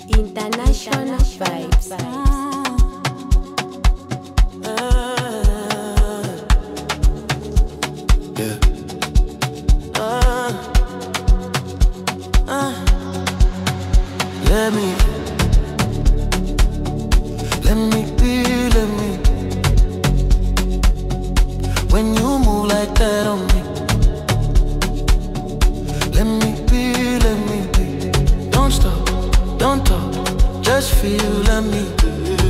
International vibes. Yeah. Let me be. When you move like that on me, let me be. Don't stop, don't talk, just feel. Let me be.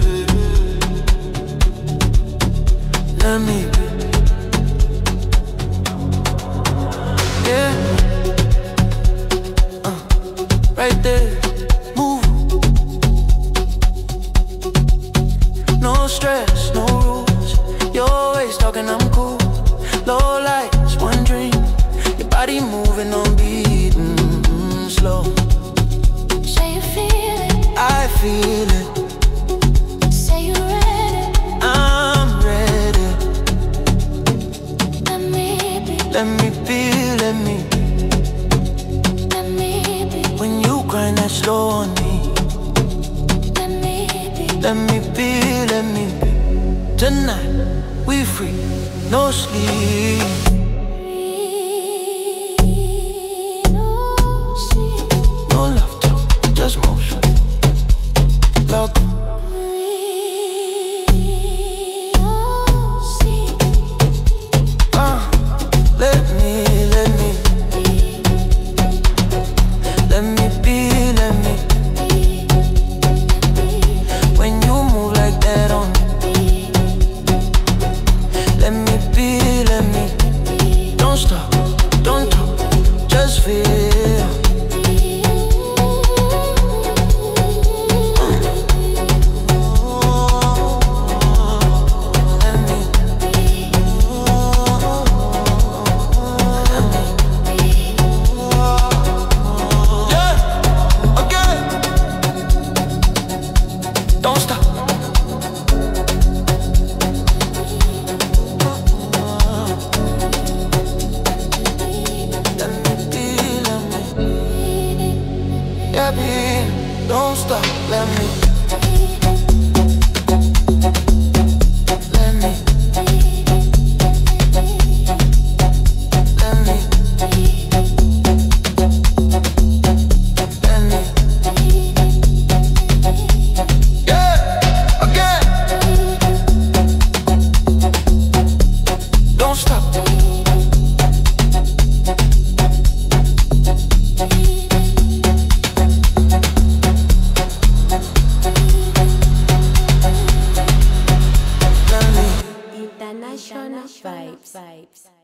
Yeah. Right there, move. No stress, no rules. You're always talking, I'm cool. Low lights, one dream. Your body moving on beat, slow. Say you feel it, I feel it. say you're ready. I'm ready. Let me be, Let me be. let me be, When you grind that slow on me, let me be. let me be. Tonight, we free, no sleep. No love talk, just motion. Lock. Let me be. When you move like that on me, let me be. Don't stop, don't talk, just feel. Don't stop. Yeah, babe, don't stop. Let me. Don't stop. International vibes.